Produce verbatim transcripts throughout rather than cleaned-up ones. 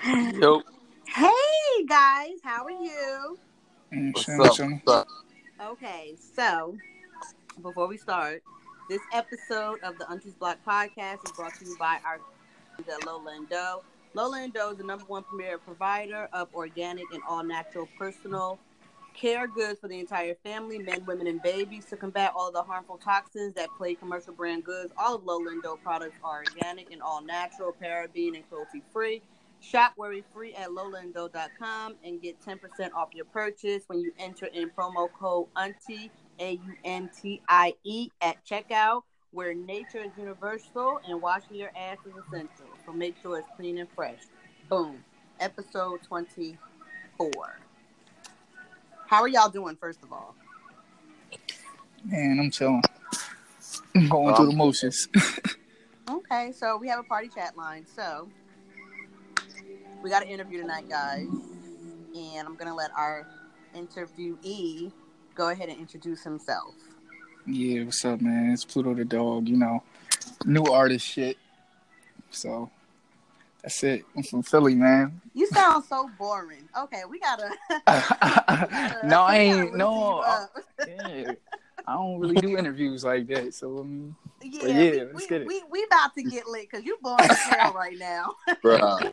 Yo, Hey guys, how are you? Mm, what's chilling, up? chilling. What's up? Okay, so before we start, this episode of the Auntie's Block podcast is brought to you by our friends at Lola and Doe. Lola and Doe is the number one premier provider of organic and all natural personal care goods for the entire family, men, women, and babies. To combat all of the harmful toxins that plague commercial brand goods, all of Lola and Doe products are organic and all natural, paraben, and cruelty free. Shop worry free at lola and doe dot com and get ten percent off your purchase when you enter in promo code auntie, A U N T I E, at checkout, where nature is universal and washing your ass is essential. So make sure it's clean and fresh. Boom. Episode twenty-four. How are y'all doing, first of all? Man, I'm chilling. I'm going through the Um, motions. Okay, so we have a party chat line. So we got an interview tonight, guys. And I'm going to let our interviewee go ahead and introduce himself. Yeah, what's up, man? It's Pluto the dog, you know. New artist shit. So, that's it. I'm from Philly, man. You sound so boring. Okay, we gotta. we gotta no, I we ain't. gotta loosen No. you I, up. yeah, I don't really do interviews like that. So, I mean, but Yeah, yeah, we, let's we, get it. we we about to get lit because you boring as hell right now. bruh.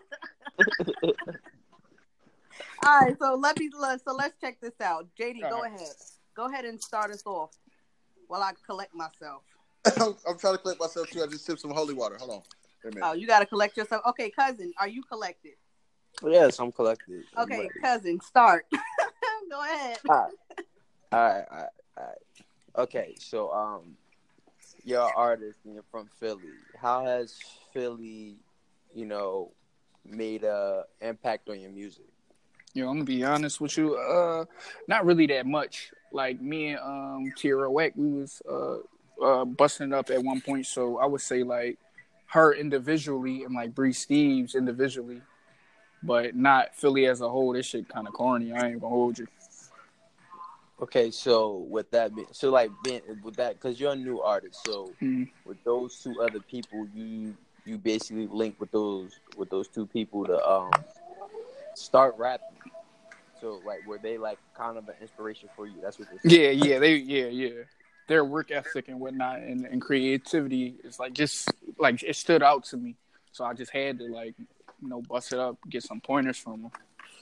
All right, so let me let- so let's check this out. J D, All go right. ahead. Go ahead and start us off while I collect myself. I'm, I'm trying to collect myself too. I just sipped some holy water. Hold on. Wait a minute. Oh, you got to collect yourself. Okay, cousin, are you collected? Yes, I'm collected. I'm Okay, ready. cousin, start. Go ahead. All right, all right, all right, all right. Okay, so um, you're an artist and you're from Philly. How has Philly, you know, made a impact on your music? Yo, I'm gonna be honest with you. Uh, not really that much. Like me and um Tierra Whack, we was uh uh busting it up at one point. So I would say like her individually and like Bree Steves individually, but not Philly as a whole. This shit kind of corny. I ain't gonna hold you. Okay, so with that, be- so like being with that, because you're a new artist, so Mhm. with those two other people, you you basically link with those with those two people to um start rapping. So like, were they like kind of an inspiration for you? That's what you're saying. Yeah, yeah, they, yeah, yeah. Their work ethic and whatnot and, and creativity is like just like it stood out to me. So I just had to like you know bust it up, get some pointers from them.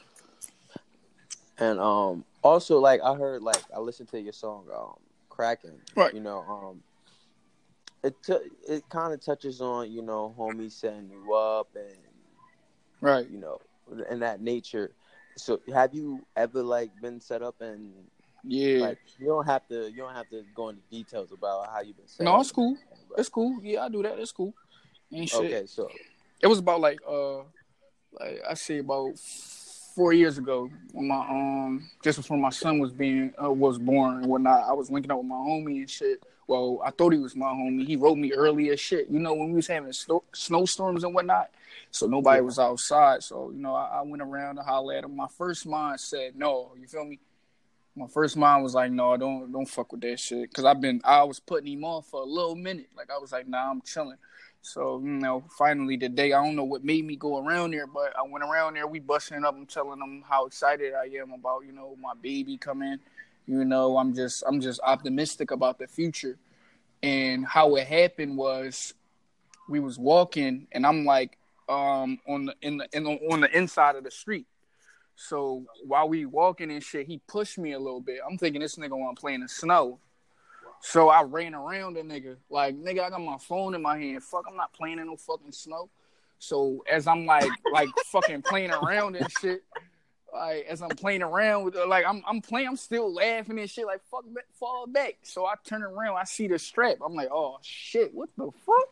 And um, also like I heard like I listened to your song um, "Cracking." Right. You know, um, it t- it kind of touches on you know homies setting you up and Right. you know and that nature. So have you ever like been set up and Yeah. like you don't have to you don't have to go into details about how you've been set No, up. it's cool. But, It's cool. Yeah, I do that. It's cool. Ain't shit. okay, so It was about like uh like I say about four years ago when my um just before my son was being uh, was born and whatnot. I was linking up with my homie and shit. Well, I thought he was my homie. He wrote me early as shit. You know when we was having sto- snowstorms and whatnot, so nobody Yeah. was outside. So you know I, I went around to holler at him. My first mind said no. You feel me? My first mind was like, no, don't don't fuck with that shit. Cause I've been, I was putting him off for a little minute. Like I was like, nah, I'm chilling. So you know, finally today, I don't know what made me go around there, but I went around there. We busting it up. I'm telling them how excited I am about you know my baby coming. You know, I'm just I'm just optimistic about the future. And how it happened was we was walking, and I'm like um on the in the, in the on the inside of the street. So while we walking and shit, he pushed me a little bit. I'm thinking this nigga want to play in the snow. So I ran around the nigga. Like, nigga, I got my phone in my hand. Fuck, I'm not playing in no fucking snow. So as I'm like, like fucking playing around and shit, like as I'm playing around with, like I'm, I'm playing, I'm still laughing and shit. Like fuck, fall back. So I turn around, I see the strap. I'm like, oh shit, what the fuck?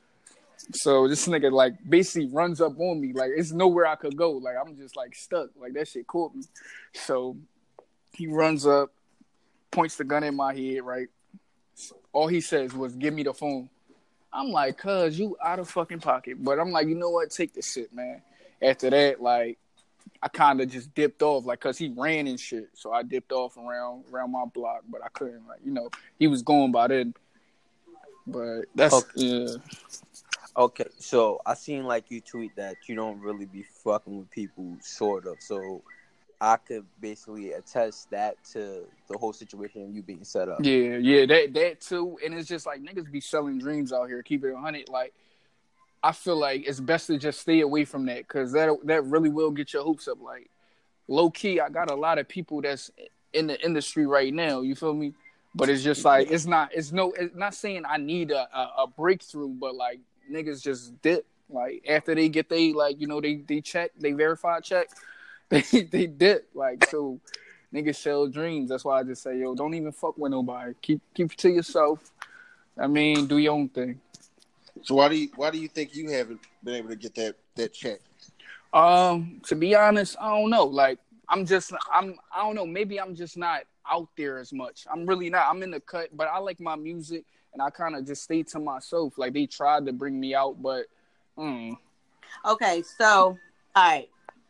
So this nigga like basically runs up on me. Like it's nowhere I could go. Like I'm just like stuck. Like that shit caught me. So he runs up, points the gun in my head, right? All he says was, give me the phone. I'm like, cuz, you out of fucking pocket. But I'm like, you know what? Take the shit, man. After that, like, I kind of just dipped off, like, cuz he ran and shit. So I dipped off around around my block, but I couldn't, like, you know, he was going by then. But that's, Okay. yeah. Okay, so I seen like you tweet that you don't really be fucking with people, sort of. So I could basically attest that to the whole situation of you being set up. Yeah, yeah, that that too. And it's just like niggas be selling dreams out here. Keep it one hundred. Like, I feel like it's best to just stay away from that because that that really will get your hopes up. Like, low key, I got a lot of people that's in the industry right now. You feel me? But it's just like it's not. It's no. It's not saying I need a, a, a breakthrough, but like niggas just dip. Like after they get they like you know they they check they verify check, they they dip. Like so, niggas sell dreams. That's why I just say yo, don't even fuck with nobody. Keep keep it to yourself. I mean, do your own thing. So why do you why do you think you haven't been able to get that that check? Um, to be honest, I don't know. Like I'm just I'm I don't know. Maybe I'm just not out there as much. I'm really not. I'm in the cut, but I like my music, and I kind of just stay to myself. Like they tried to bring me out, but mm. Okay, so all right,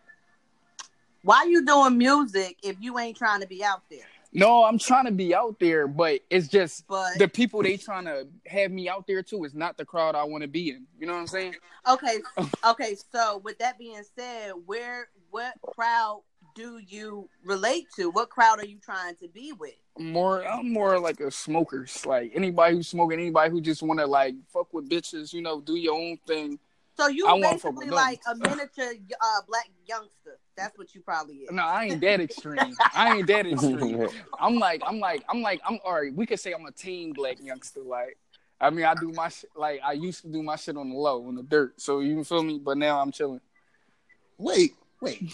why you doing music if you ain't trying to be out there? No, I'm trying to be out there, but it's just But the people they trying to have me out there too is not the crowd I want to be in. You know what I'm saying? okay, okay. So with that being said, where what crowd do you relate to? What crowd are you trying to be with? More, I'm more like a smokers. Like anybody who's smoking, anybody who just want to like fuck with bitches. You know, do your own thing. So you I want fuck basically with like a miniature uh, black youngster. That's what you probably is. No, I ain't that extreme. I ain't that extreme. I'm like, I'm like, I'm like, I'm all right. We could say I'm a teen black youngster. Like, I mean, I do my shit. Like, I used to do my shit on the low, on the dirt. So you feel me? But now I'm chilling. Wait, wait.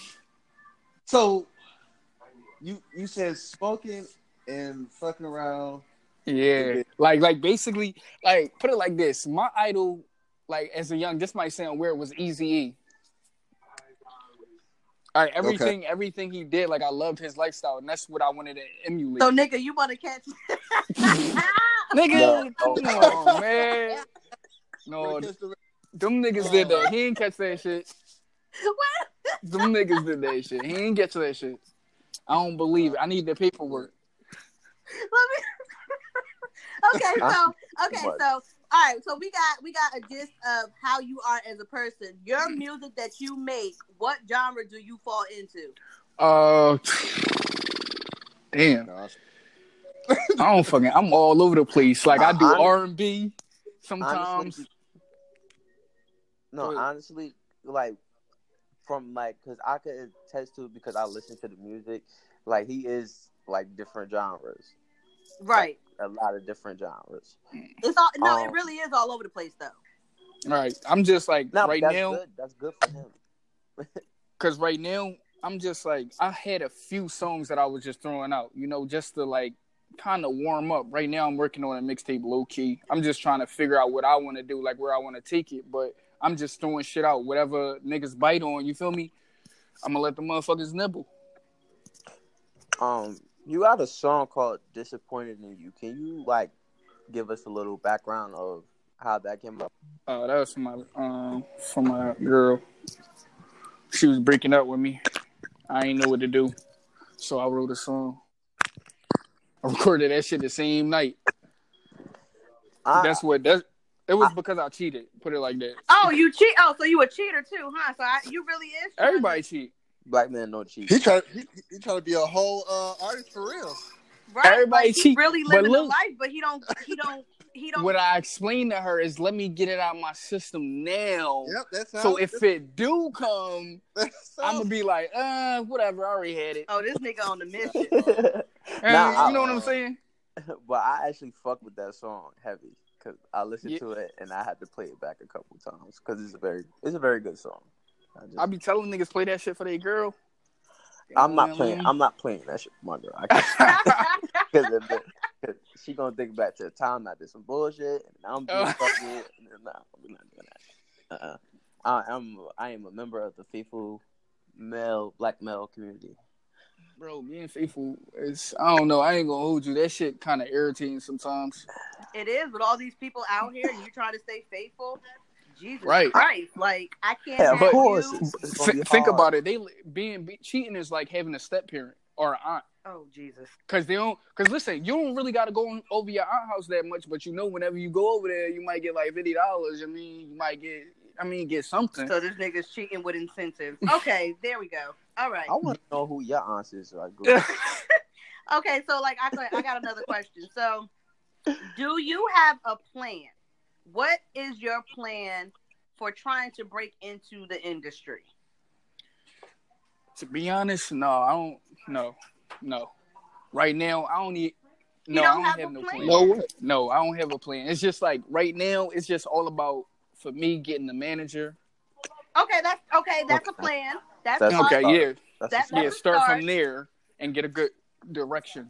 So you you said smoking and fucking around. Yeah, like, like basically, like put it like this. My idol, like as a young, this might sound weird, was Eazy-E. All right, everything, okay. everything he did, like I loved his lifestyle, and that's what I wanted to emulate. So, nigga, you want to catch me? Nigga, come on, man. No, them niggas did that. He ain't catch that shit. What? Them niggas did that shit. He ain't get to that shit. I don't believe it. I need the paperwork. Let me. Okay, so okay, so all right, so we got we got a gist of how you are as a person. Your music that you make, what genre do you fall into? Uh, damn. I don't fucking. I'm all over the place. Like I do R and B sometimes. Honestly, no, honestly, like from like, cause I could attest to it because I listen to the music. Like he is like different genres, right? Like, a lot of different genres. It's all no, um, it really is all over the place though. All right, I'm just like no, right that's now. Good. That's good for him. Cause right now I'm just like I had a few songs that I was just throwing out, you know, just to like kind of warm up. Right now I'm working on a mixtape low key. I'm just trying to figure out what I want to do, like where I want to take it. But I'm just throwing shit out, whatever niggas bite on. You feel me? I'm gonna let the motherfuckers nibble. Um, you got a song called "Disappointed in You." Can you like give us a little background of how that came up? Uh, that was from my um from my girl. She was breaking up with me. I ain't know what to do, so I wrote a song. I recorded that shit the same night. I, that's what that. It was I, because I cheated. Put it like that. Oh, you cheat? Oh, so you a cheater too, huh? So I, you really is. Everybody to... cheat. Black man don't cheat. He try he, he trying to be a whole uh, artist for real. Right. Everybody like, cheat. He really living look, the life, but he don't. He don't. He don't. What I explained to her is, let me get it out of my system now. Yep. That's so if it do come, I'm gonna be like, uh, whatever. I already had it. Oh, this nigga on the mission. nah, you know what I'm saying? But I actually fuck with that song heavy because I listened yeah. to it and I had to play it back a couple times because it's a very, it's a very good song. I, just, I be telling niggas play that shit for their girl. I'm not playing. I'm not playing that shit for my girl. Because she gonna think back to the time I did some bullshit and I'm being fucking. Nah, we're not doing that. Uh-uh. I am. I am a member of the faithful male, black male community. Bro, being faithful is. I don't know. I ain't gonna hold you. That shit kind of irritating sometimes. It is, with all these people out here and you trying to stay faithful. Jesus right. Christ! Like I can't. Yeah, of course. You... F- think about it. They being be, cheating is like having a step parent. or an aunt. Oh Jesus! Cause they don't. Cause listen, you don't really got to go over your aunt house that much, but you know, whenever you go over there, you might get like fifty dollars. I mean, you might get. I mean, get something. So this nigga's cheating with incentives. Okay, there we go. All right. I want to know who your aunt is. So I go. Okay, so like I I got another question. So, do you have a plan? What is your plan for trying to break into the industry? To be honest, no, I don't. No, no. Right now, I don't need. No, don't I don't have have, a no plan? plan. No what? No, I don't have a plan. It's just like right now, it's just all about for me getting the manager. Okay, that's okay. That's a plan. That's, That's Okay, awesome. yeah, That's That- yeah. that's a Start start. from there and get a good direction.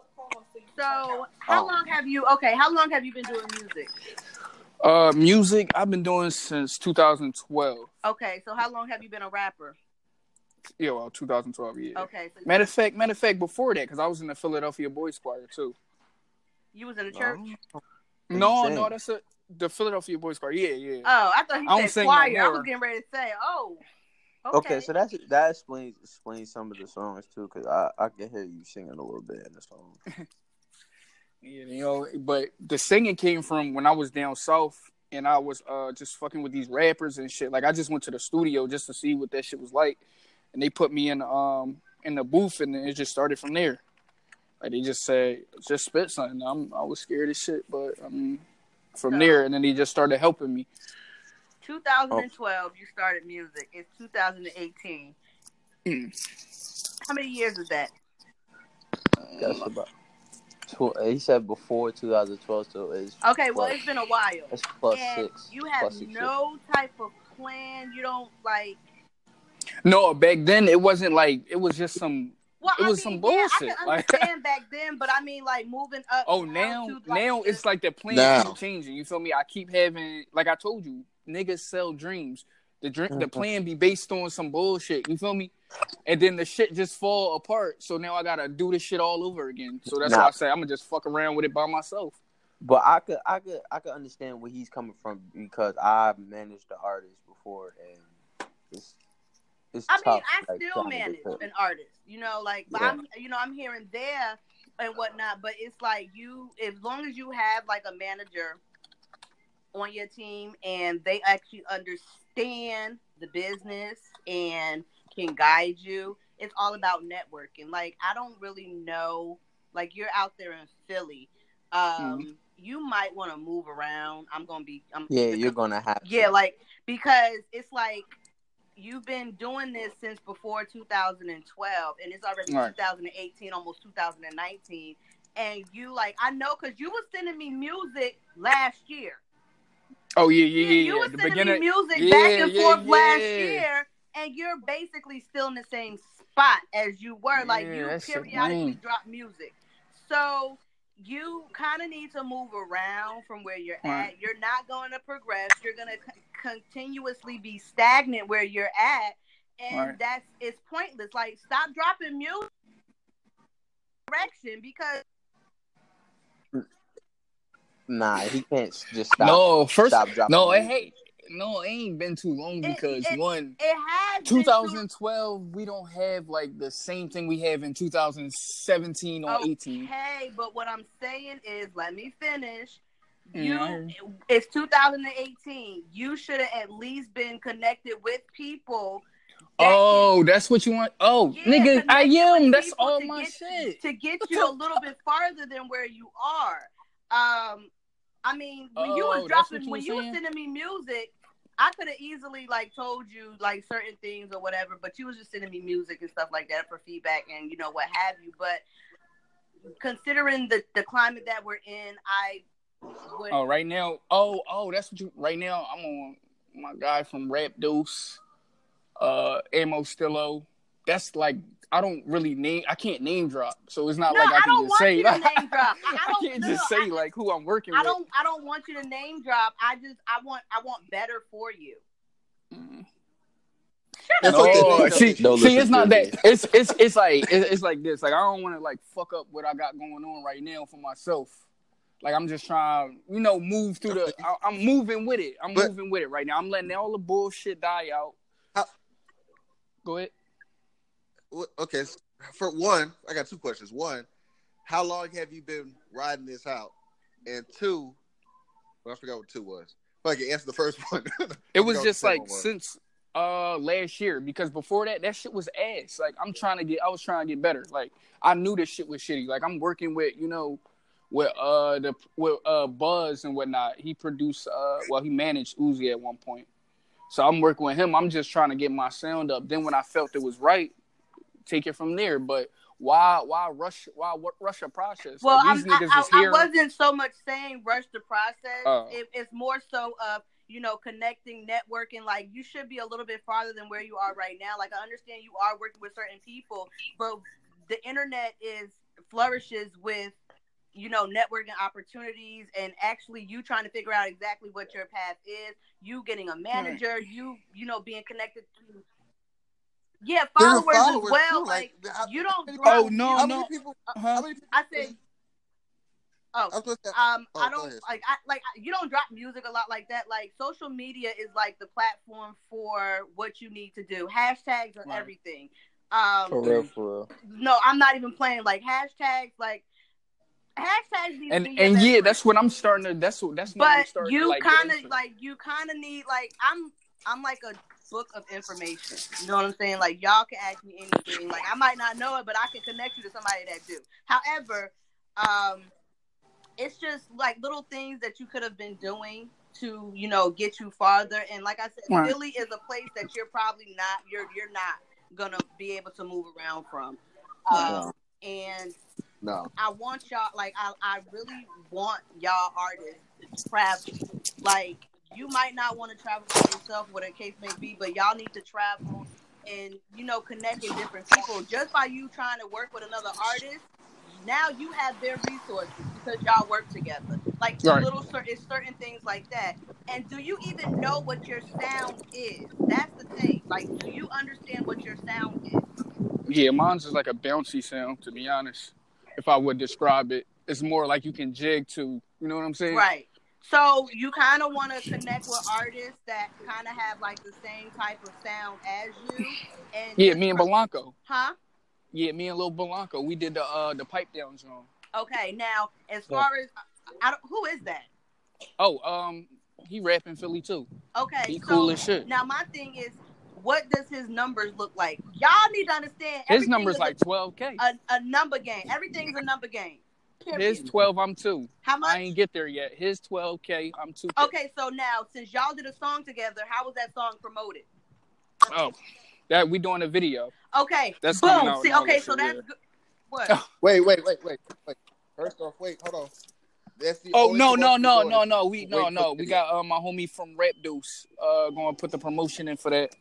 So, how Oh. long have you? Okay, how long have you been doing music? Uh, music I've been doing since two thousand twelve. Okay, so how long have you been a rapper? Yeah, well, two thousand twelve. Yeah. Okay, so Matter of fact, matter of fact, before that, because I was in the Philadelphia Boys Choir too. you was in a church. Oh. No, Sing. no, that's a the Philadelphia Boys Choir. Yeah, yeah. Oh, I thought he I don't said sing no choir. I more. was getting ready to say, oh. Okay. Okay, so that's that explains explains some of the songs too, because I, I can hear you singing a little bit in the song. Yeah, you know, but the singing came from when I was down south and I was uh just fucking with these rappers and shit. Like I just went to the studio just to see what that shit was like, and they put me in um in the booth and it just started from there. Like they just said, just spit something. I'm I was scared as shit, but I mean, from So- there and then they just started helping me. twenty twelve, you started music. It's two thousand eighteen. Mm. How many years is that? That's about. Tw- he said before two thousand twelve, so it's Okay, well, plus, it's been a while. it's plus And six. you have plus six no type of plan. You don't like. No, back then it wasn't like it was just some. Well, It I was mean, some yeah, I bullshit, can like- understand back then, but I mean, like moving up. Oh, now, to, like, now just- it's like the plan Now. keep changing. You feel me? I keep having, like I told you, niggas sell dreams. The dream, the Mhm. plan be based on some bullshit. You feel me? And then the shit just fall apart. So now I gotta do this shit all over again. So that's Nah. why I say I'm gonna just fuck around with it by myself. But I could, I could, I could understand where he's coming from because I managed the artist before, and it's, it's I mean, tough. I like, still trying to get manage to- an artist, you know, like, but Yeah. I'm, you know, I'm here and there and whatnot. But it's like you, as long as you have like a manager on your team and they actually understand the business and can guide you, it's all about networking. Like, I don't really know, like, you're out there in Philly. Um, Mhm. You might want to move around. I'm gonna be, I'm Yeah, you're gonna have. yeah, to. like, because it's like you've been doing this since before two thousand twelve, and it's already Right. two thousand eighteen, almost two thousand nineteen. And you, like, I know because you was sending me music last year. Oh yeah, yeah, yeah. you yeah. was The sending beginning. me music yeah, back and yeah, forth last yeah. year, and you're basically still in the same spot as you were. Like, Yeah, you that shit periodically lame. drop music. So you kind of need to move around from where you're Right. at. You're not going to progress. You're going to c- continuously be stagnant where you're at. And Right. that's, it's pointless. Like, stop dropping music direction because Nah, he can't just stop. No, first, stop dropping no, it music. hate. No, it ain't been too long It- because it- one. it has been too- twenty twelve, we don't have like the same thing we have in two thousand seventeen or eighteen. Okay, but what I'm saying is, let me finish. Mm, You, I hear you. it's two thousand eighteen. You should have at least been connected with people. that Oh, that's what you want? Oh, Yeah, nigga, I connected am. with That's people all to my get- shit. to get you a little bit farther than where you are. Um, I mean, when you Oh, was that's dropping, what you when was you was saying? sending me music, I could have easily like told you like certain things or whatever, but you was just sending me music and stuff like that for feedback and you know what have you. But considering the the climate that we're in, I would. Oh, right now. Oh, oh, that's what you. Right now, I'm on my guy from Rap Deuce, uh, Amo Stillo. That's like I don't really name. I can't name drop, so it's not No, like I I can don't just want say. you to Like, name drop. I- I I don't- can't no, just no, say I- like who I'm working I with. don't. I don't want you to name drop. I just. I want. I want better for you. Mm. That's No, okay. see, Don't see, listen it's not to that. me. It's it's it's like it's, it's like this. Like I don't want to like fuck up what I got going on right now for myself. Like I'm just trying, you know, move through the. I, I'm moving with it. I'm But- moving with it right now. I'm letting all the bullshit die out. How- Go ahead. What- Okay, for one, I got two questions. One, how long have you been riding this out? And two, well, I forgot what two was. If I can answer the first one. It was just like since uh last year, because before that, that shit was ass. Like I'm trying to get, I was trying to get better. Like I knew this shit was shitty. Like I'm working with, you know, with uh the with uh Buzz and whatnot. He produced, uh well, he managed Uzi at one point. So I'm working with him. I'm just trying to get my sound up. Then when I felt it was right, take it from there. But why why rush why rush a process? Well, like, these I'm, niggas I, is I, here. I wasn't so much saying rush the process. Uh, it, it's more so of, you know, connecting, networking. Like, you should be a little bit farther than where you are right now. Like, I understand you are working with certain people, but the internet is flourishes with, you know, networking opportunities and actually you trying to figure out exactly what your path is. You getting a manager, right. you, you know, being connected to, yeah, followers, followers as well. Too. Like, like how, you don't. Drop, oh no, how no. Many people, uh, how many people? I said. Oh, I say, um, oh, I don't like. I like. You don't drop music a lot like that. Like, social media is like the platform for what you need to do. Hashtags are right. everything. Um, for real, for real. No, I'm not even playing. Like hashtags, like. Hashtags need and to be and yeah, friend. That's what I'm starting to. That's what that's. What but I'm starting you to, like, kind of like you kind of need like I'm I'm like a book of information. You know what I'm saying? Like, y'all can ask me anything. Like, I might not know it, but I can connect you to somebody that do. However, um, it's just like little things that you could have been doing to, you know, get you farther. And like I said, right. Philly is a place that you're probably not you're you're not gonna be able to move around from. Um, and no, I want y'all like I I really want y'all artists to travel. Like, you might not want to travel by yourself, whatever the case may be, but y'all need to travel and, you know, connect with different people. Just by you trying to work with another artist, now you have their resources because y'all work together. Like, right. little it's certain things like that. And do you even know what your sound is? That's the thing. Like, do you understand what your sound is? Yeah, mine's is like a bouncy sound, to be honest. If I would describe it, it's more like you can jig to. You know what I'm saying? Right. So you kind of want to connect with artists that kind of have like the same type of sound as you. And yeah, me and pro- Belanco. Huh? Yeah, me and Lil Belanco. We did the uh, the pipe down song. Okay, now as far yeah. as I don't, who is that? Oh, um, he rap in Philly too. Okay, he so cool as shit. Now my thing is, what does his numbers look like? Y'all need to understand. His number's like twelve K. A, a number game. Everything's a number game. Period. His twelve, I'm two. How much? I ain't get there yet. His twelve K, I'm two. Okay, so now since y'all did a song together, how was that song promoted? Oh, that we doing a video. Okay, that's boom. Coming out See, okay, so that's yeah. good. What? Wait, wait, wait, wait, wait. First off, wait, hold on. That's the oh only no, no, no, no, no, no. We no, no. We got uh, my homie from Rap Deuce. Uh, going to put the promotion in for that.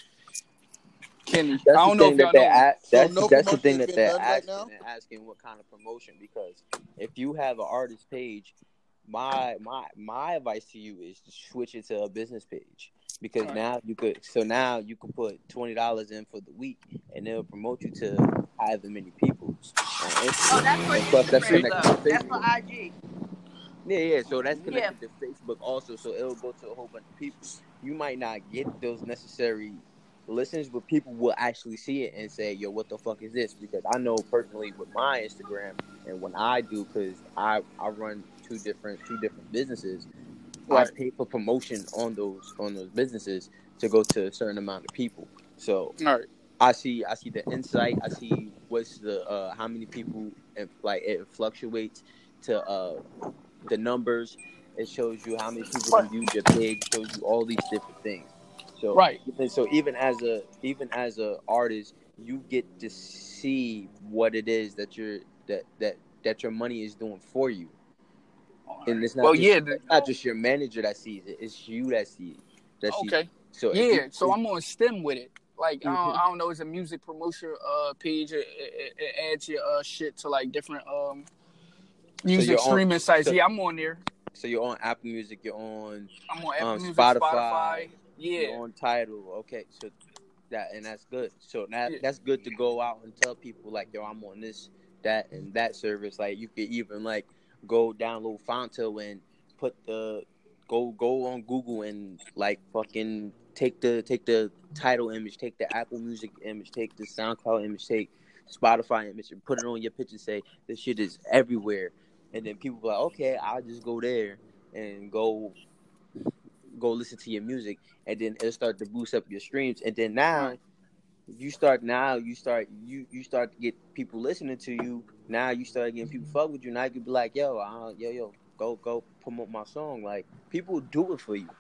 Kenny. That's I don't the know thing if that y'all they know. ask, that's, so no that's the thing that they're right asking and asking what kind of promotion, because if you have an artist page, my my my advice to you is to switch it to a business page, because right. now you could so now you can put twenty dollars in for the week and they'll promote you to however many people. Oh, that's for Instagram, that's though. That's for I G. Yeah, yeah. So that's connected yeah. to Facebook also, so it'll go to a whole bunch of people. You might not get those necessary listens, but people will actually see it and say, yo, what the fuck is this? Because I know personally with my Instagram and when I do, because I, I run two different two different businesses, right. I pay for promotion on those on those businesses to go to a certain amount of people. So right. I see I see the insight, I see what's the uh, how many people, like it fluctuates to uh, the numbers. It shows you how many people can view your page, shows you all these different things. So, right. So even as a even as a artist, you get to see what it is that you're that that, that your money is doing for you. And it's not well, just, yeah, the, it's not just your manager that sees it; it's you that sees it. That sees okay. It. So yeah, you, so I'm on STEM with it. Like mm-hmm. I, don't, I don't know, it's a music promotion uh, page. It, it, it adds your uh, shit to like different um, music so streaming on, sites. So, yeah, I'm on there. So you're on Apple Music. You're on. I'm on Apple um, Music, Spotify. Spotify. Yeah. You're on Tidal. Okay, so that and that's good. So that yeah. that's good to go out and tell people like, yo, I'm on this, that, and that service. Like you could even like go download Fonto and put the go go on Google and like fucking take the take the Tidal image, take the Apple Music image, take the SoundCloud image, take Spotify image and put it on your picture. Say this shit is everywhere, and then people be like, okay, I'll just go there and go go listen to your music, and then it'll start to boost up your streams, and then now. Right. You start now. You start you you start to get people listening to you. Now you start getting people fuck with you. Now you can be like, yo, uh, yo, yo, go go promote my song. Like people will do it for you.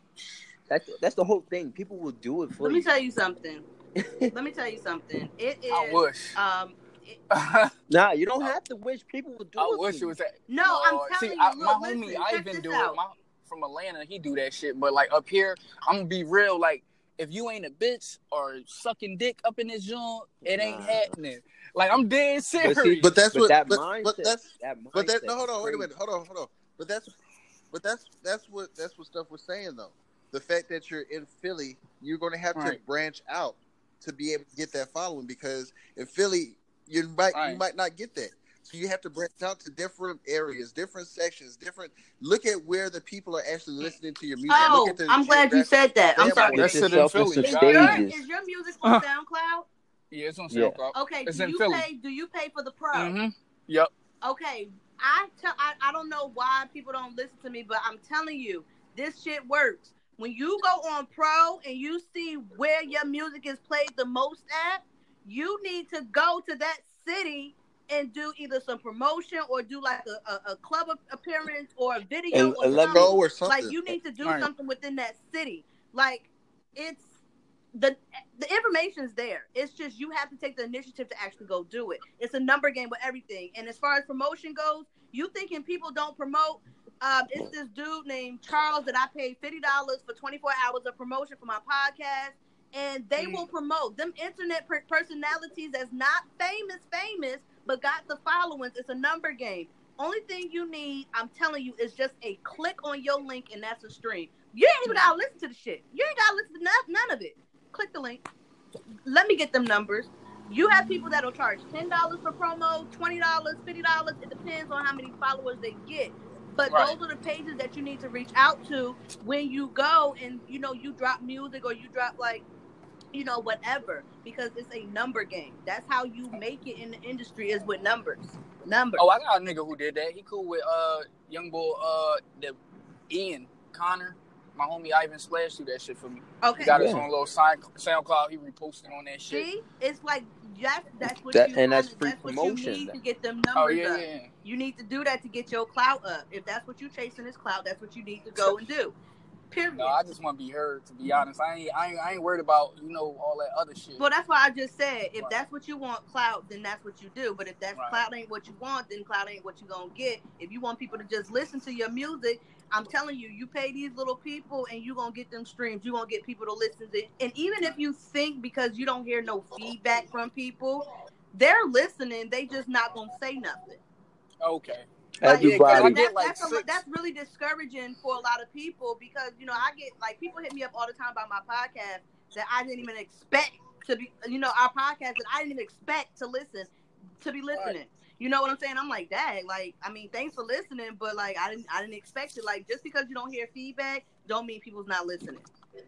That's that's the whole thing. People will do it for Let you. me tell you something. Let me tell you something. It is. I wish. Um. It, Nah, you don't have to wish. People will do I it wish for it was you. that. No, I'm telling see, you, I, look, my homie listen, check Ivan this do out. it. My, from Atlanta, he do that shit. But like up here, I'm gonna be real. Like if you ain't a bitch or sucking dick up in this joint, it ain't Nah. happening. Like I'm dead serious. But, see, But that's but what. that but, mindset. but that's. that mindset But that. No, hold is on. Wait a crazy. minute. Hold on. Hold on. But that's. But that's that's what that's what stuff was saying though. The fact that you're in Philly, you're going to have Right. to branch out to be able to get that following, because in Philly you might Right. you might not get that. So you have to branch out to different areas, different sections, different. Look at where the people are actually listening to your music. Oh, Look at the I'm glad you geographic said that. I'm sorry. standpoint. That Put shit in yourself in Philly. some Is you your, got it. stages. is your music on SoundCloud? Yeah, it's on Yeah. SoundCloud. Okay. It's do in you Philly. pay? Do you pay for the pro? Mm-hmm. Yep. Okay, I tell I, I don't know why people don't listen to me, but I'm telling you, this shit works. When you go on Pro and you see where your music is played the most at, you need to go to that city and do either some promotion or do like a, a, a club appearance or a video And- or and let me- something. Go or something. Like you need to do Right. something within that city. Like it's the the information's there. It's just you have to take the initiative to actually go do it. It's a number game with everything. And as far as promotion goes, you thinking people don't promote? Um, it's this dude named Charles that I paid fifty dollars for twenty-four hours of promotion for my podcast, and they Mm. will promote them internet per- personalities that's not famous, famous, but got the followings. It's a number game. Only thing you need, I'm telling you, is just a click on your link, and that's a stream. You ain't even gotta listen to the shit. You ain't gotta listen to none, none of it. Click the link. Let me get them numbers. You have people that'll charge ten dollars for promo, twenty dollars, fifty dollars. It depends on how many followers they get. But Right. those are the pages that you need to reach out to when you go and, you know, you drop music or you drop, like, you know, whatever. Because it's a number game. That's how you make it in the industry, is with numbers. Numbers. Oh, I got a nigga who did that. He cool with uh young boy uh the Ian Connor. My homie Ivan Splash do that shit for me. Okay. He got his Yeah. own little sign, SoundCloud. He reposted on that shit. See? It's like, that's, that's what That- you and that's wanna- free that's what promotion. you need to get them numbers Oh yeah, up. yeah. You need to do that to get your clout up. If that's what you chasing is clout, that's what you need to go and do. Period. No, I just want to be heard. To be honest, I ain't, I ain't, I ain't worried about you know all that other shit. Well, that's why I just said, if Right. that's what you want, clout, then that's what you do. But if that's Right. clout ain't what you want, then clout ain't what you gonna get. If you want people to just listen to your music, I'm telling you, you pay these little people and you gonna get them streams. You gonna get people to listen to it. And even if you think because you don't hear no feedback from people, they're listening. They just not gonna say nothing. Okay. Like, Everybody- I that's, get like that's, a, six. that's really discouraging for a lot of people because, you know, I get, like, people hit me up all the time about my podcast that I didn't even expect to be, you know, our podcast that I didn't even expect to listen, to be listening. Right. You know what I'm saying? I'm like, dang, like, I mean, thanks for listening, but, like, I didn't I didn't expect it. Like, just because you don't hear feedback don't mean people's not listening.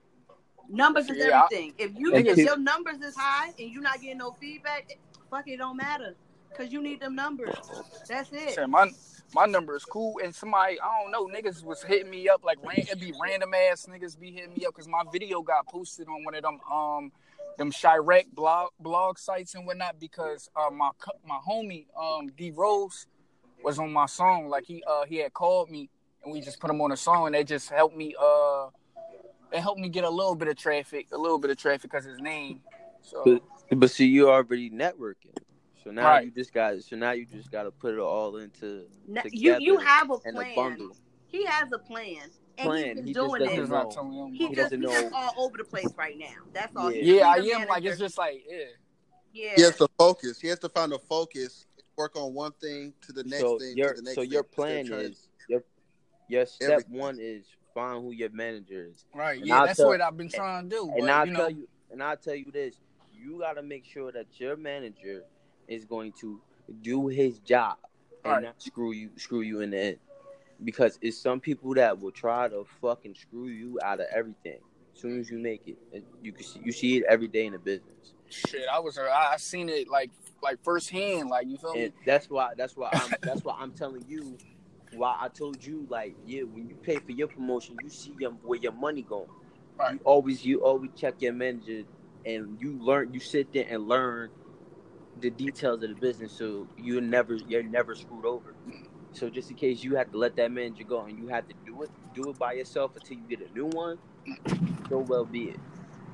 Numbers is Yeah, I- everything. If you And if peop- your numbers is high and you're not getting no feedback, it, fuck it, don't matter. Because you need them numbers. That's it. Said my my number is cool, and somebody I don't know niggas was hitting me up like ran, it'd be random ass niggas be hitting me up because my video got posted on one of them um them Chirac blog blog sites and whatnot because uh my co- my homie um D Rose was on my song, like he uh he had called me and we just put him on a song and they just helped me uh they helped me get a little bit of traffic a little bit of traffic because his name. So But, but see, you already networking. So now Right. you just got. So now you just got to put it all into Now, together you you have a in a plan. bundle. He has a plan, and Plan. he's been He just doing I'm doesn't it. just know. not telling him. He He just doesn't he's just know. all over the place right now. That's all. Yeah. He's Yeah, I a am. Like manager. it's just like yeah. yeah. He has to focus. He has to find a focus. Work on one thing to the next So thing your to the next so thing. your instead of plan trying- is your your step Everything. one is find who your manager is. Right. And Yeah, I'll that's tell- what I've been trying to do. And But I'll you know, tell you, and I'll tell you this: you got to make sure that your manager is going to do his job and Right. not screw you, screw you in the end. Because it's some people that will try to fucking screw you out of everything as soon as you make it. And you can see, you see it every day in the business. shit, I was I, I seen it like like firsthand. Like you feel And me? that's why that's why I'm that's why I'm telling you why I told you like yeah when you pay for your promotion you see your, where your money going. Right. You always you always check your manager and you learn you sit there and learn the details of the business so you're never you're never screwed over. So just in case you have to let that manager go and you have to do it do it by yourself until you get a new one, so well be it.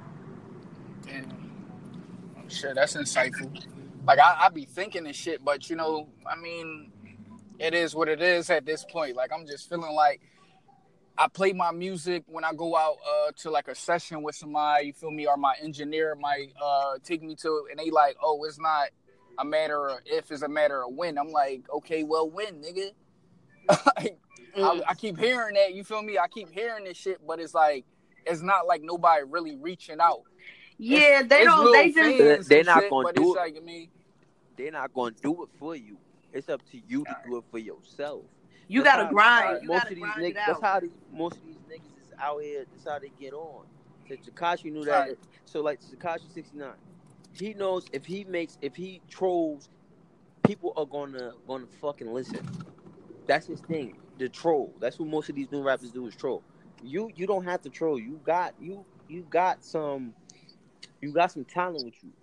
Damn. Shit, that's insightful. Like I, I be thinking this shit, but you know, I mean, it is what it is at this point. Like I'm just feeling like I play my music when I go out uh, to like a session with somebody, you feel me, or my engineer might uh, take me to, and they like, oh, it's not a matter of if, it's a matter of when. I'm like, okay, well, when, nigga? Like, I, I keep hearing that, you feel me? I keep hearing this shit, but it's like, it's not like nobody really reaching out. Yeah, it's, they it's don't. They fans just They're and not shit, gonna but do it's it. like, I mean, They're not gonna do it for you. It's up to you to do it for yourself. you That's gotta how- grind. You most gotta of these grind niggas. it That's out. how these most of these niggas is out here. That's how they get on. So Tekashi knew that. Right. So like Tekashi sixty-nine, he knows if he makes if he trolls, people are gonna gonna fucking listen. That's his thing. The troll. That's what most of these new rappers do is troll. You you don't have to troll. You got you you got some you got some talent with you.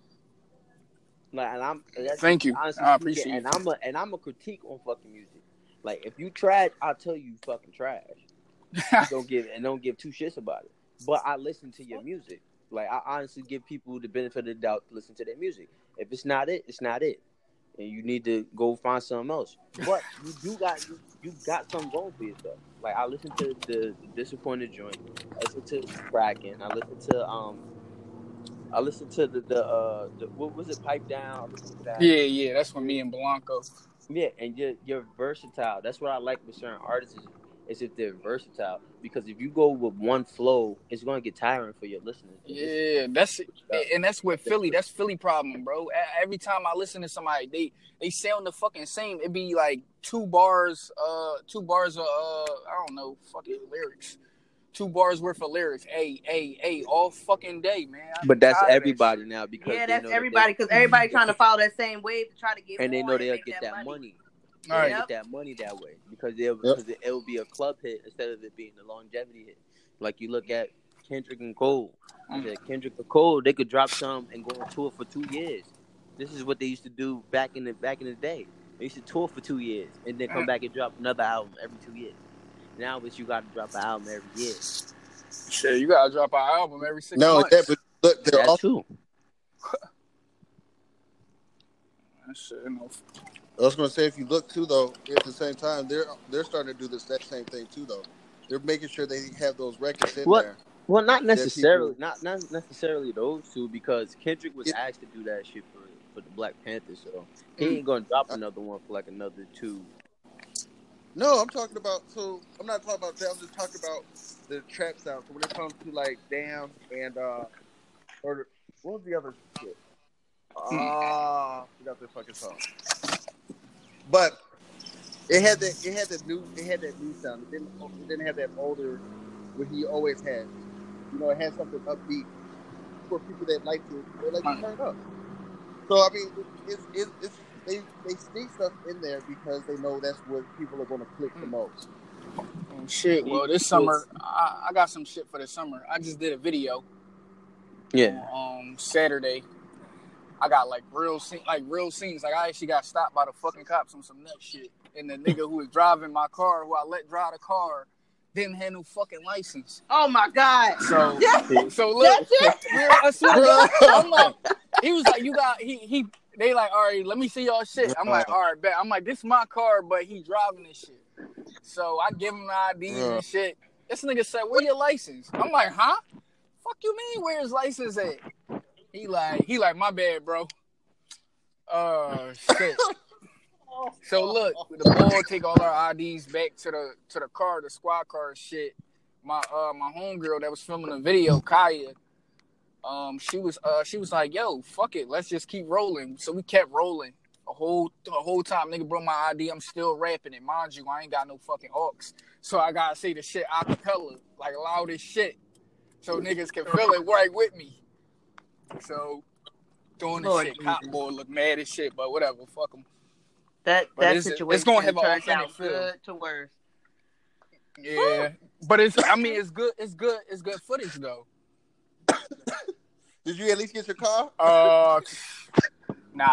Like and I'm that's thank you. honestly I speaking, appreciate and it. I'm a and I'm a critique on fucking music. Like if you trash, I'll tell you you fucking trash. don't give and don't give two shits about it. But I listen to your music. Like I honestly give people the benefit of the doubt to listen to their music. If it's not it, it's not it. And you need to go find something else. But you do got you, you got something going for yourself. Like I listen to the, the Disappointed Joint. I listen to Kraken. I listen to um I listen to the the uh the, what was it, Pipe Down. I listen to that. Yeah, yeah, that's for me and Blanco. Yeah, and you're you're versatile. That's what I like with certain artists is, is if they're versatile. Because if you go with one flow, it's gonna get tiring for your listeners. Yeah, that's and that's what Philly. That's Philly problem, bro. Every time I listen to somebody, they they sound the fucking same. It be like two bars, uh, two bars of uh, I don't know, fucking lyrics. Two bars worth of lyrics. Hey, hey, hey, all fucking day, man. I'm But that's tired of that everybody shit. now because Yeah, they that's know everybody that because everybody trying to follow that same wave to try to get they, and they more know and they'll make get that, that money. money. All right. They'll Yep. get that money that way because they'll Yep. because it, it'll be a club hit instead of it being a longevity hit. Like you look at Kendrick and Cole. I said Kendrick and Cole, they could drop some and go on tour for two years. This is what they used to do back in the back in the day. They used to tour for two years and then come back and drop another album every two years. Now it's you got to drop an album every year. Shit, you gotta drop an album every six No, months. yeah, but look, they're That also, too. That shit, you know. I was going to say, if you look too, though, at the same time, they're they're starting to do this that same thing too, though. They're making sure they have those records in What? there. Well, not that necessarily, people- not not necessarily those two, because Kendrick was It- asked to do that shit for for the Black Panther, so he ain't gonna drop another one for like another two. No, I'm talking about. So I'm not talking about that. I'm just talking about the trap sound. So when it comes to like Damn and uh, or what was the other shit? Ah, uh, forgot the fucking song. But it had that. It had that new. It had that new sound. It didn't. It didn't have that older, what he always had. You know, it had something upbeat for people that like to. They like to turn up. So I mean, it's it's, it's they they sneak stuff in there because they know that's what people are going to click the most. Oh, shit. Well, this summer, I, I got some shit for the summer. I just did a video. Yeah. On um, Saturday, I got like real scene, like real scenes. Like I actually got stopped by the fucking cops on some nut shit, and the nigga who was driving my car, who I let drive the car, didn't have no fucking license. Oh my god! So, Yeah. so look, That's real, I swear to God, I'm like, he was like, you got he he. They like, all right, let me see y'all shit. I'm like, all right, bet. I'm like, this is my car, but he driving this shit. So I give him the I Ds Yeah. and shit. This nigga said, where your license? I'm like, huh? Fuck you mean, where his license at? He like, he like, my bad, bro. Uh, shit. So look, the boy take all our I Ds back to the to the car, the squad car and shit. My uh my homegirl that was filming the video, Kaya, um, she was uh she was like, yo, fuck it, let's just keep rolling. So we kept rolling a whole the whole time. Nigga brought my I D, I'm still rapping it. Mind you, I ain't got no fucking aux. So I gotta say the shit a cappella, like loud as shit. So niggas can feel it right with me. So doing the Lord shit. Jesus. Cop boy look mad as shit, but whatever, fuck him. That But that it's, situation it's gonna have an turns authentic out feel. good to worse. Yeah, but it's. I mean, it's good. It's good. It's good footage though. Did you at least get your car? Uh, nah,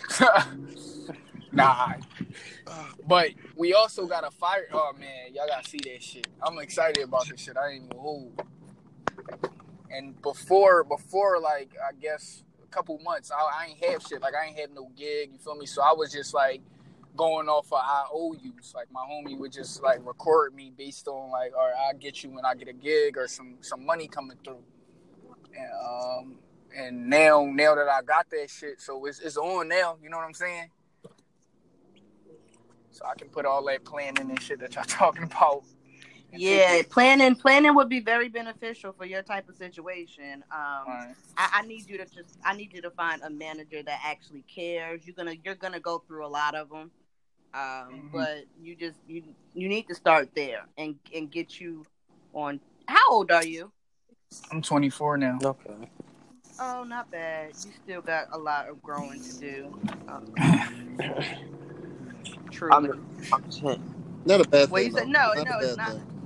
nah. But we also got a fire. Oh man, y'all gotta see that shit. I'm excited about this shit. I ain't even hold. And before, before like I guess a couple months, I, I ain't have shit. Like I ain't have no gig. You feel me? So I was just like going off of I O Us. Like my homie would just like record me based on like, all right, I'll get you when I get a gig or some some money coming through. And um and now now that I got that shit, so it's it's on now. You know what I'm saying? So I can put all that planning and shit that y'all talking about. Yeah, planning planning would be very beneficial for your type of situation. Um, Right. I, I need you to just I need you to find a manager that actually cares. You're gonna you're gonna go through a lot of them, um, Mm-hmm. but you just you you need to start there and and get you on. How old are you? I'm twenty-four now. Okay. Oh, not bad. You still got a lot of growing to do. Um, truly. I'm, I'm ten. Not a bad Well, thing. you said though. no, Not no, a it's bad not. thing.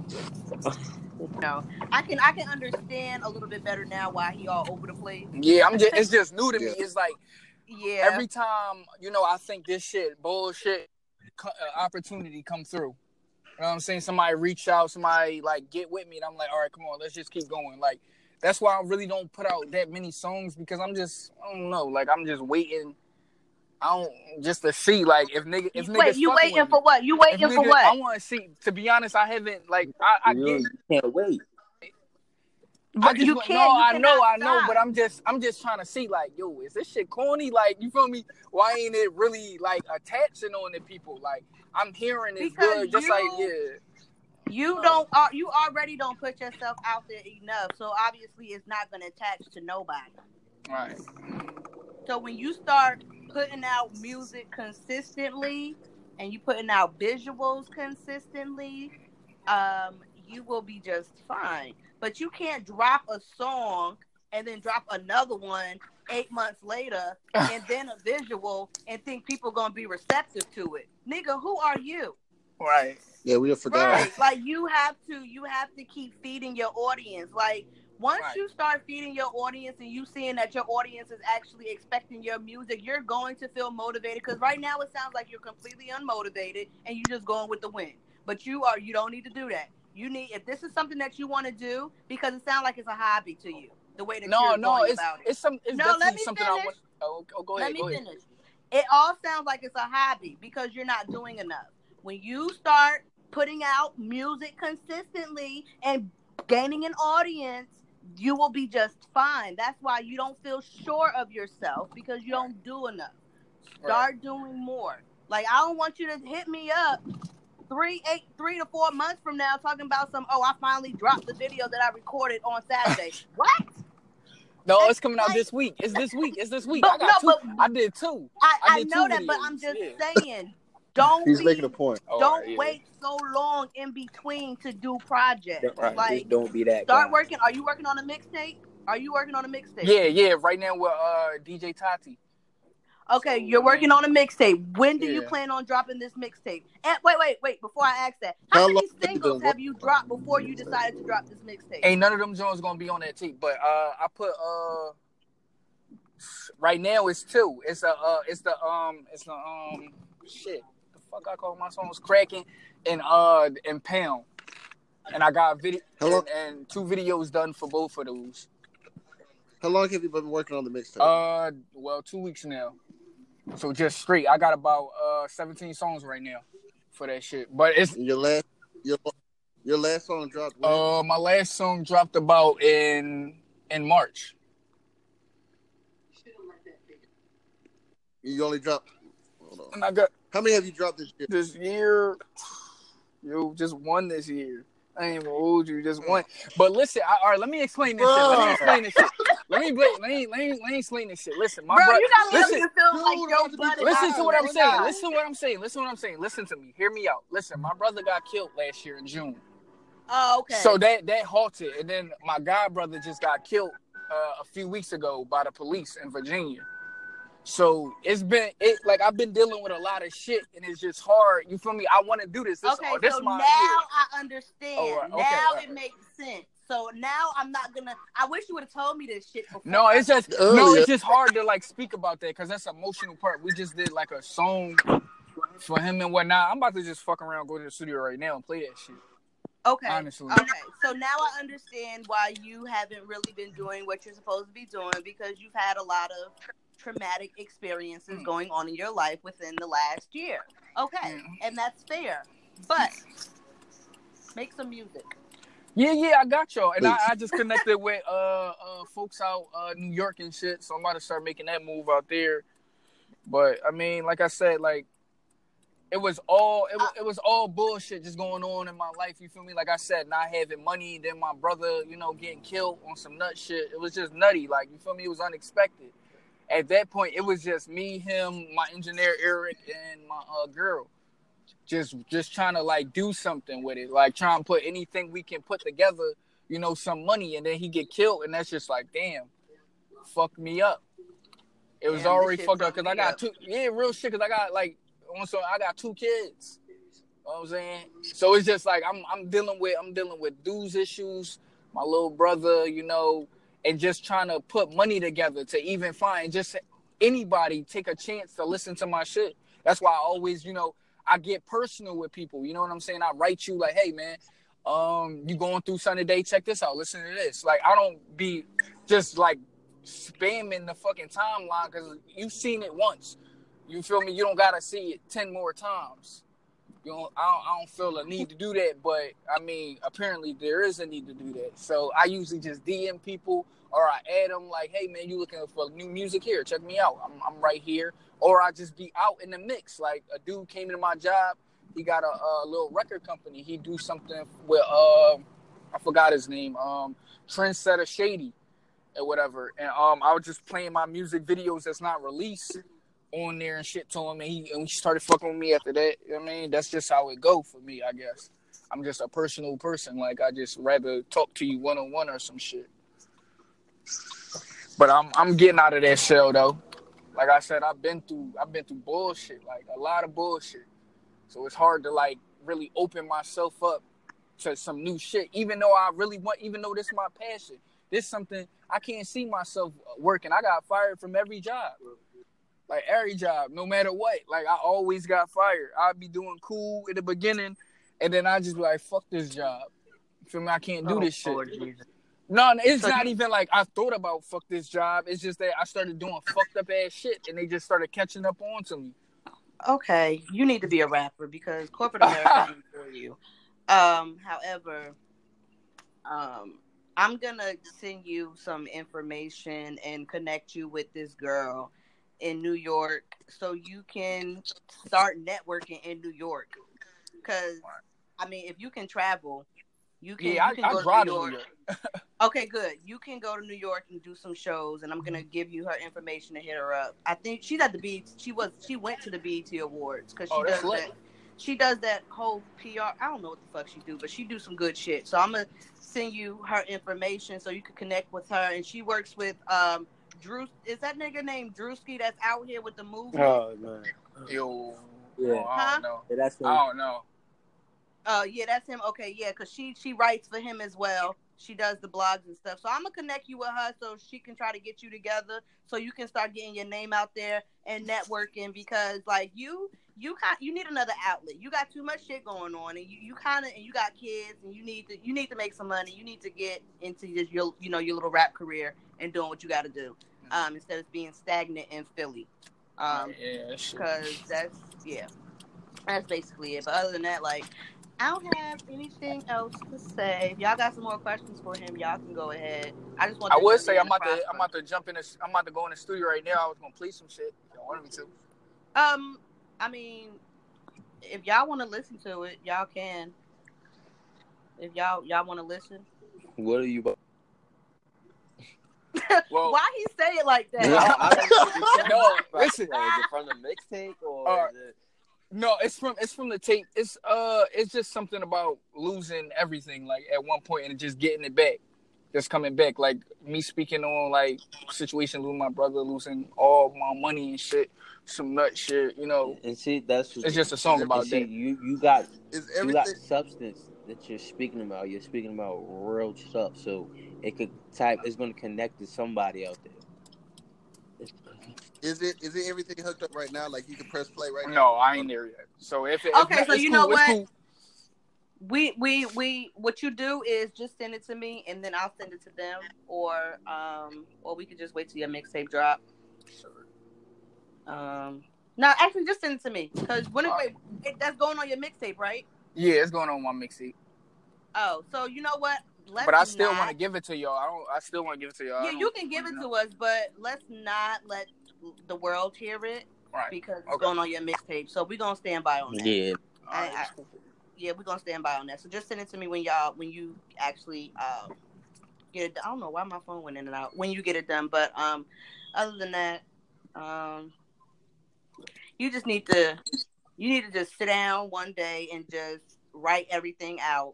No, I can I can understand a little bit better now why he all over the place. Yeah, I'm just it's just new to Yeah. me. It's like Yeah, every time, you know, I think this shit bullshit co- uh, opportunity come through. You know what I'm saying? Somebody reach out, somebody like get with me, and I'm like, all right, come on, let's just keep going. Like that's why I really don't put out that many songs because I'm just I don't know, like I'm just waiting. I don't just to see like if nigga if You- niggas wait, you fucking waiting with for me. what? You If waiting for nigga, what? I want to see. To be honest, I haven't like I, I You, get. you can't wait. I But just you want- can't. no, you I know, cannot I know, stop. but I'm just, I'm just trying to see, like, yo, is this shit corny? Like, you feel me? Why ain't it really like attaching on the people? Like, I'm hearing it's Because good, just you- like yeah. You don't. Uh, you already don't put yourself out there enough, so obviously it's not going to attach to nobody. Right. So when you start putting out music consistently and you putting out visuals consistently, um, you will be just fine. But you can't drop a song and then drop another one eight months later and then a visual and think people gonna be receptive to it. Nigga, who are you? Right. Yeah, we forgot. Right. Like you have to you have to keep feeding your audience. Like once Right. you start feeding your audience and you seeing that your audience is actually expecting your music, you're going to feel motivated. Because right now it sounds like you're completely unmotivated and you just going with the wind. But you are you don't need to do that. You need if this is something that you want to do because it sounds like it's a hobby to you. The way that No, you're no, going it's about it. it's some it's No, definitely let me something finish. I want. Oh, oh go Let ahead, me go ahead. finish. It all sounds like it's a hobby because you're not doing enough. When you start putting out music consistently and gaining an audience, you will be just fine. That's why you don't feel sure of yourself because you don't do enough. Start Right. doing more. Like I don't want you to hit me up three, eight, three to four months from now talking about some. Oh, I finally dropped the video that I recorded on Saturday. What? No, it's coming out Like- this week. It's this week. It's this week. But I got no, two. but- I did two. I, I I did know two that, but videos, I'm just yeah. saying. Don't He's be, making a point. Oh, don't right, yeah. wait so long in between to do projects. Right. Like Just don't be that start guy. working. Are you working on a mixtape? Are you working on a mixtape? Yeah, yeah. Right now with uh D J Tati. Okay, So, you're I working mean, on a mixtape. When do you yeah. plan on dropping this mixtape? And wait, wait, wait. Before I ask that, how, How many long have you singles been have you dropped before you decided to drop this mixtape? Ain't none of them Jones gonna be on that tape, but uh, I put uh, right now it's two. It's a uh, it's the um, it's the um, shit. The fuck I call my songs cracking and uh and pound, and I got video Hello? and, and two videos done for both of those. How long have you been working on the mixtape? Uh, well, two weeks now. So just straight, I got about uh seventeen songs right now for that shit. But it's And your last, your your last song dropped when? uh my last song dropped about in in March. You only dropped. Hold on. And I got How many have you dropped this year? this year, yo, just one this year. I ain't gonna hold you, just one. But listen, I, all right, let me explain this shit. Let me explain this shit. Let me let me let me, let me explain this shit. Listen, my Bro, brother. you got me Listen, to feel like dude, your I'm butt is listen out. to what I'm Oh, saying. God. Listen to what I'm saying. Listen to what I'm saying. Listen to me. Hear me out. Listen, my brother got killed last year in June. Oh, okay. So that that halted, and then my god brother just got killed uh, a few weeks ago by the police in Virginia. So it's been it like I've been dealing with a lot of shit, and it's just hard. You feel me? I want to do this. this okay, oh, this so my now year. I understand. Oh, right. Okay, now right. it makes sense. So now I'm not gonna. I wish you would have told me this shit before. No, it's just Earlier. no, it's just hard to like speak about that because that's the emotional part. We just did like a song for him and whatnot. I'm about to just fuck around, go to the studio right now and play that shit. Okay. Honestly. Okay. So now I understand why you haven't really been doing what you're supposed to be doing because you've had a lot of traumatic experiences mm. going on in your life within the last year. Okay. Mm. And that's fair. But make some music. Yeah, yeah, I got y'all. And I, I just connected with uh, uh folks out uh New York and shit. So I'm about to start making that move out there. But I mean, like I said, like It was all it was, it was all bullshit just going on in my life. You feel me? Like I said, not having money, then my brother, you know, getting killed on some nut shit. It was just nutty. Like, you feel me? It was unexpected. At that point, it was just me, him, my engineer Eric, and my uh, girl. Just just trying to like do something with it. Like trying to put anything we can put together, you know, some money, and then he get killed, and that's just like, damn, fuck me up. It was damn, already fucked up because I got up. two. Yeah, real shit. Because I got like. So I got two kids. You know what I'm saying? So it's just like I'm I'm dealing with I'm dealing with dudes issues, my little brother, you know, and just trying to put money together to even find just anybody take a chance to listen to my shit. That's why I always, you know, I get personal with people. You know what I'm saying? I write you like, hey man, um, you going through something today, check this out, listen to this. Like I don't be just like spamming the fucking timeline because you've seen it once. You feel me? You don't gotta see it ten more times. You know, I don't, I don't feel a need to do that, but I mean, apparently there is a need to do that. So I usually just D M people, or I add them like, "Hey man, you looking for new music here? Check me out. I'm I'm right here." Or I just be out in the mix. Like a dude came into my job. He got a, a little record company. He do something with uh, I forgot his name, um, Trendsetter Shady, or whatever. And um, I was just playing my music videos that's not released on there and shit to him, and he and he started fucking with me after that. You know what I mean? That's just how it go for me, I guess. I'm just a personal person. Like I just rather talk to you one on one or some shit. But I'm I'm getting out of that shell though. Like I said, I've been through I've been through bullshit, like a lot of bullshit. So it's hard to like really open myself up to some new shit. Even though I really want, even though this is my passion, this is something I can't see myself working. I got fired from every job. Like, every job, no matter what. Like, I always got fired. I'd be doing cool in the beginning, and then I just be like, fuck this job. You feel me? I can't do oh, this shit. Lord, no, it's so not you... even like I thought about fuck this job. It's just that I started doing fucked up ass shit, and they just started catching up on to me. Okay, you need to be a rapper because corporate America ain't for you. Um, however, um, I'm going to send you some information and connect you with this girl in New York so you can start networking in New York. Because, I mean, if you can travel, you can, yeah, you can I, go I to drive New York. To New York. Okay, good. You can go to New York and do some shows, and I'm gonna give you her information to hit her up. I think she's at the B. She was. She went to the B E T Awards because she oh, does lit. that. She does that whole P R. I don't know what the fuck she do, but she do some good shit. So I'm gonna send you her information so you can connect with her. And she works with um Drew. Is that nigga named Drewski that's out here with the movement? Oh man. Yo. Yeah. Oh, I don't know. Yeah, that's him. I don't know. Oh uh, yeah, that's him. Okay, yeah, because she she writes for him as well. She does the blogs and stuff. So I'm going to connect you with her so she can try to get you together so you can start getting your name out there and networking because, like, you you kind you need another outlet. You got too much shit going on and you, you kind of – and you got kids and you need to you need to make some money. You need to get into your, your you know, your little rap career and doing what you got to do um, instead of being stagnant in Philly. Um, yeah, because that's – yeah, that's basically it. But other than that, like – I don't have anything else to say. If y'all got some more questions for him, y'all can go ahead. I just want. I would say I'm about to. I'm about to jump in. The, I'm about to go in the studio right now. I was gonna play some shit. Y'all wanted me to. Um, I mean, if y'all want to listen to it, y'all can. If y'all y'all want to listen. What are you? Well, why he say it like that? No, I no listen. Is it from the mixtape or? Uh, is it... No, it's from it's from the tape. It's uh, it's just something about losing everything, like at one point and just getting it back. that's coming back. Like me speaking on like situations with my brother losing all my money and shit, some nut shit, you know. And see, that's it's just a song about see, that. You you got Is you got everything? substance that you're speaking about. You're speaking about real stuff, so it could type. It's going to connect to somebody out there. Is it is it everything hooked up right now? Like you can press play right now? No, I ain't there yet. So if it, Okay, if, so it's you cool, know it's what? cool. We we we what you do is just send it to me and then I'll send it to them, or um or we could just wait till your mixtape drop. Um no, actually just send it to me because when it, wait, it, that's going on your mixtape, right? Yeah, it's going on my mixtape. Oh, so you know what? Let's but I still not... want to give it to y'all. I don't. I still want to give it to y'all. Yeah, you can give it to us, but let's not let the world hear it, right? Because it's okay. going on your mixtape. So we're gonna stand by on that. Yeah. I, I, yeah, we're gonna stand by on that. So just send it to me when y'all when you actually um get it. I don't know why my phone went in and out. When you get it done, but um, other than that, um, you just need to you need to just sit down one day and just write everything out.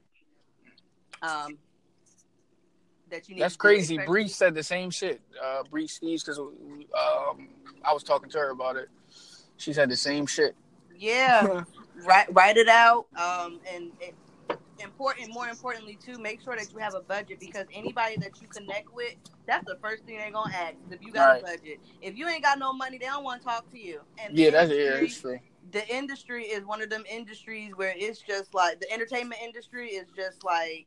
Um. That you need That's to crazy. do, Bree said the same shit. Uh, Bree Steves, because um, I was talking to her about it. She said the same shit. Yeah, write write it out. Um, and it, important, more importantly, too, make sure that you have a budget because anybody that you connect with, that's the first thing they're gonna ask. Is if you got right. a budget. If you ain't got no money, they don't want to talk to you. And yeah, that's yeah, that's true. The industry is one of them industries where it's just like the entertainment industry is just like.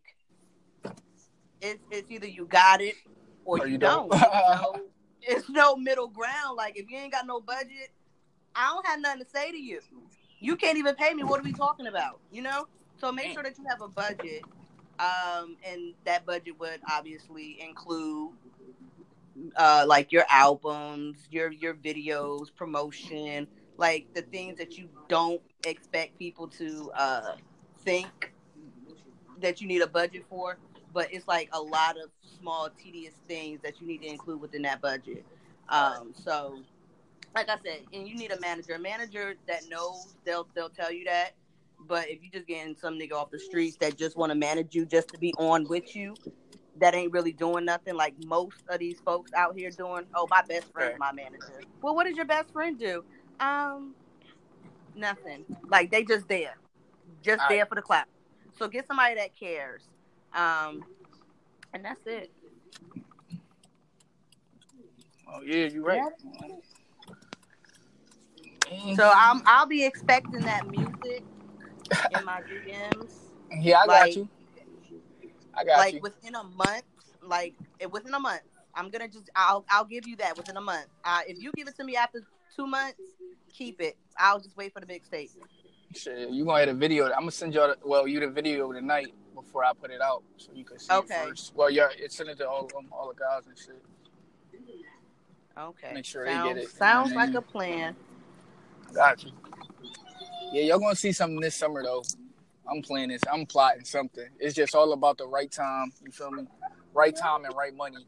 It's it's either you got it or, or you, you don't. don't. It's, no, it's no middle ground. Like if you ain't got no budget, I don't have nothing to say to you. You can't even pay me. What are we talking about? You know. So make sure that you have a budget, um, and that budget would obviously include uh, like your albums, your your videos, promotion, like the things that you don't expect people to uh, think that you need a budget for. But it's like a lot of small, tedious things that you need to include within that budget. Um, so, like I said, and you need a manager. A manager that knows, they'll they'll tell you that. But if you just getting some nigga off the streets that just want to manage you just to be on with you, that ain't really doing nothing. Like most of these folks out here doing, oh, my best friend's my manager. Well, what does your best friend do? Um, nothing. Like they just there, just there for the clap. So get somebody that cares. Um, and that's it. Oh yeah, you're right. Yeah. So I'm I'll be expecting that music in my D Ms. Yeah, I like, got you. I got like you. Like within a month, like within a month, I'm gonna just I'll I'll give you that within a month. Uh, if you give it to me after two months, keep it. I'll just wait for the big state. Shit, you gonna have a video? I'm gonna send you all the, well, you the video tonight before I put it out, so you can see okay. it first. Well, yeah, it's sent it to all of them, all the guys and shit. Okay. Make sure sounds, they get it. Sounds like a plan. Got you. Yeah, y'all gonna see something this summer though. I'm playing this. I'm plotting something. It's just all about the right time. You feel me? Right time and right money.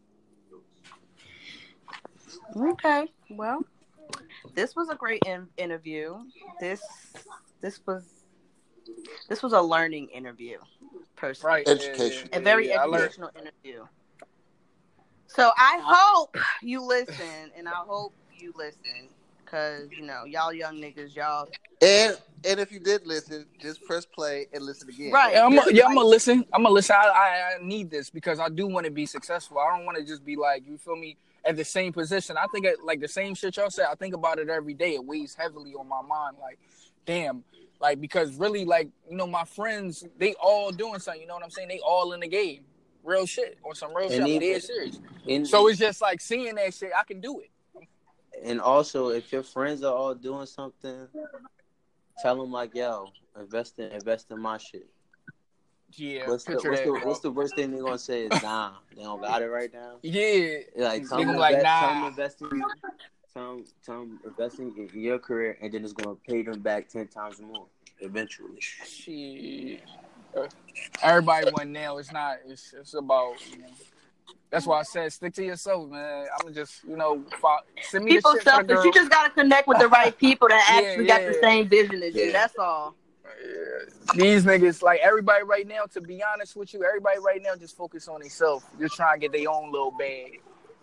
Okay. Well, this was a great in- interview. This. This was this was a learning interview, personally. Right, education. Yeah, yeah, a very yeah, educational interview. So I hope you listen, and I hope you listen, cause you know y'all young niggas, y'all. And and if you did listen, just press play and listen again. Right? Yeah, I'm a, yeah, I'm gonna listen. I'm gonna listen. I, I I need this because I do want to be successful. I don't want to just be like, you feel me, at the same position. I think it, like the same shit y'all said. I think about it every day. It weighs heavily on my mind. Like. Damn, like, because really, like, you know, my friends, they all doing something, you know what I'm saying? They all in the game. Real shit. Or some real and shit. Even, dead serious. And, so it's just like seeing that shit, I can do it. And also, if your friends are all doing something, tell them, like, yo, invest in, invest in my shit. Yeah, what's the, what's, that, the, what's the worst thing they're going to say is, nah, they don't got it right now? Yeah. Like, tell them, like, invest, nah. tell them invest in Tell them, tell them investing in your career, and then it's going to pay them back ten times more eventually. Shit. Everybody went now. It's not. It's it's about. You know, that's why I said stick to yourself, man. I'm just, you know, follow, send me people the shit selfish. For the girl. You just gotta connect with the right people that actually yeah, got yeah. the same vision as yeah. you. That's all. Yeah. These niggas, like everybody right now, to be honest with you, everybody right now just focus on themselves. Just trying to get their own little bag.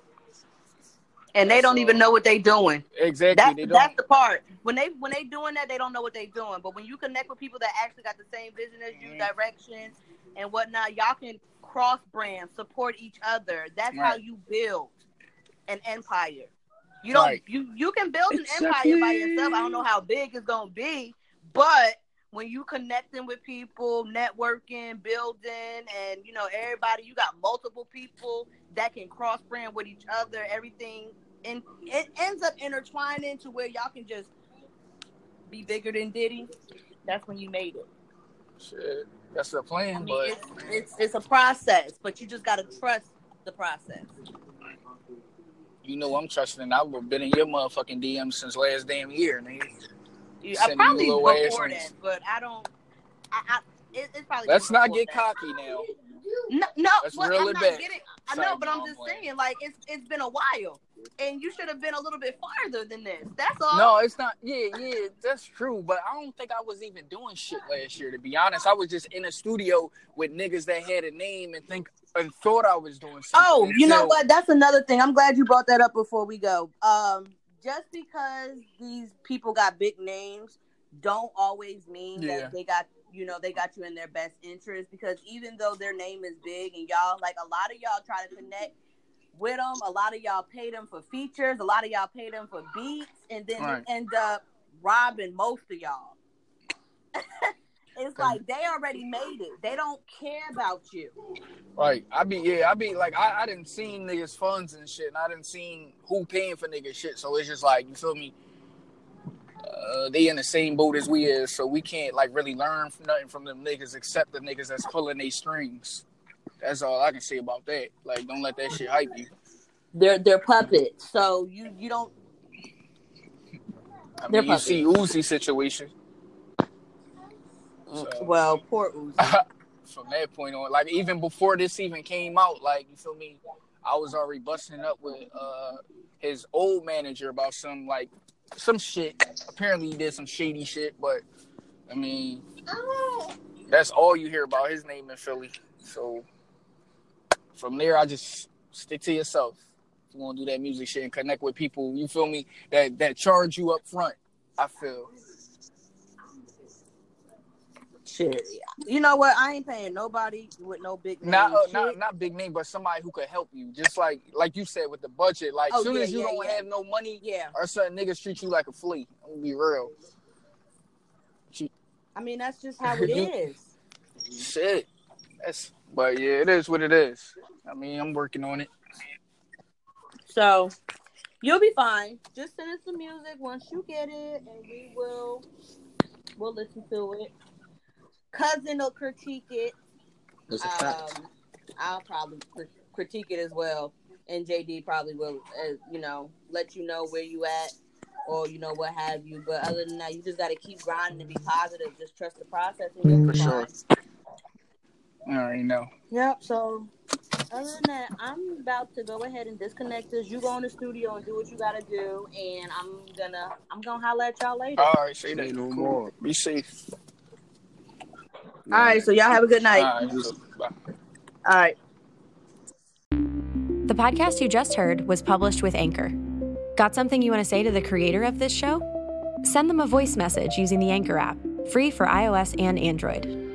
And they That's don't all. even know what they doing. Exactly. That's, they don't. that's the part. When they when they doing that, they don't know what they doing. But when you connect with people that actually got the same vision as you, mm-hmm. direction and whatnot, y'all can cross brand, support each other. That's right. how you build an empire. You don't right. you you can build an exactly. empire by yourself. I don't know how big it's gonna be, but when you connecting with people, networking, building, and you know everybody, you got multiple people that can cross brand with each other. Everything, and it ends up intertwining to where y'all can just be bigger than Diddy. That's when you made it. Shit, that's the plan, I mean, but it's, it's it's a process, but you just gotta trust the process. You know I'm trusting. I've been in your motherfucking D Ms since last damn year, nigga. I probably before that, but I don't. I, I it, it's probably. Let's not get that. cocky now. No, no, Let's well, reel I'm it not back. getting. I know, but I'm just saying, like it's it's been a while, and you should have been a little bit farther than this. That's all. No, it's not. Yeah, yeah, that's true. But I don't think I was even doing shit last year. To be honest, I was just in a studio with niggas that had a name and think and thought I was doing something. Oh, you until... know what? That's another thing. I'm glad you brought that up before we go. Um, just because these people got big names, don't always mean yeah. that they got. You know, they got you in their best interest, because even though their name is big and y'all, like a lot of y'all try to connect with them, a lot of y'all pay them for features, a lot of y'all pay them for beats, and then right. you end up robbing most of y'all. It's like they already made it. They don't care about you. Right. I be, yeah, I be like, I, I didn't see niggas' funds and shit, and I didn't see who paying for niggas shit, so it's just like, you feel me? Uh, they in the same boat as we is, so we can't like really learn from nothing from them niggas except the niggas that's pulling their strings. That's all I can say about that. Like, don't let that shit hype you. They're they're puppets, so you you don't. I mean, you see Uzi situation. So, well, poor Uzi. From that point on, like even before this even came out, like you feel me, I was already busting up with uh, his old manager about some like. Some shit. Apparently he did some shady shit, but I mean, that's all you hear about his name in Philly. So from there, I just stick to yourself. If you want to do that music shit and connect with people, you feel me, that that charge you up front, I feel. Shit. You know what? I ain't paying nobody with no big name. Not, uh, not not big name, but somebody who could help you. Just like like you said with the budget. Like as oh, soon yeah, as you yeah, don't yeah. have no money, yeah. or certain niggas treat you like a flea. I'm gonna be real. You, I mean, that's just how it you, is. Shit. That's but yeah, it is what it is. I mean, I'm working on it. So you'll be fine. Just send us the music once you get it, and we will we'll listen to it. Cousin will critique it. That's a fact. Um, I'll probably critique it as well, and J D probably will, uh, you know, let you know where you at, or you know what have you. But other than that, you just got to keep grinding and be positive. Just trust the process, and you'll be For fine. Sure. I already know. Yep. So, other than that, I'm about to go ahead and disconnect us. You go in the studio and do what you got to do, and I'm gonna, I'm gonna holler at y'all later. All right, say that. No more. Be safe. All right, so y'all have a good night. All right. Bye. All right. The podcast you just heard was published with Anchor. Got something you want to say to the creator of this show? Send them a voice message using the Anchor app, free for iOS and Android.